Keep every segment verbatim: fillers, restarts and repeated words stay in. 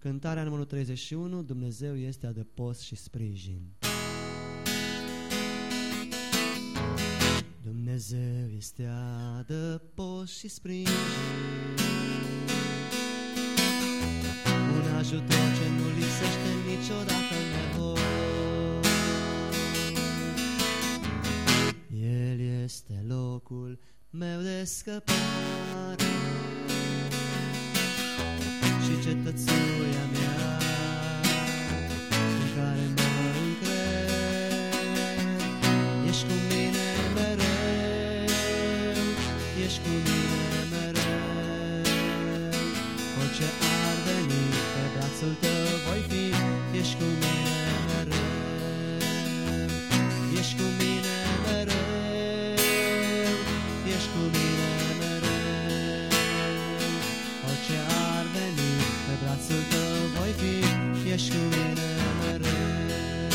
Cântarea numărul treizeci și unu, Dumnezeu este adăpost și sprijin. Dumnezeu este adăpost și sprijin, un ajutor ce nu lipsește niciodată în nevoi. El este locul meu de scăpare și cetățuia mea în care mă încred. Ești cu mine mereu, ești cu mine mereu, orice ar veni pe brațul tău voi fi. Ești cu mine mereu, ești cu mine mereu, ești cu mine mereu, orice ar veni pe brațul tău voi fi. Ești cu mine mereu.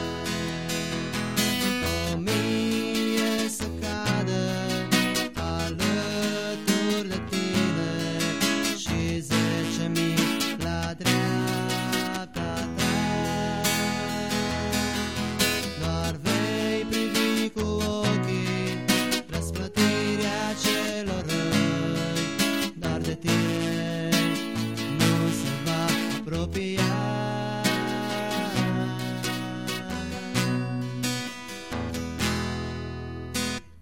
O mie să cadă alături de tine și zece mii la dreapta ta, doar vei privi cu ochii răsplătirea celor răi, dar de tine nu se va apropia.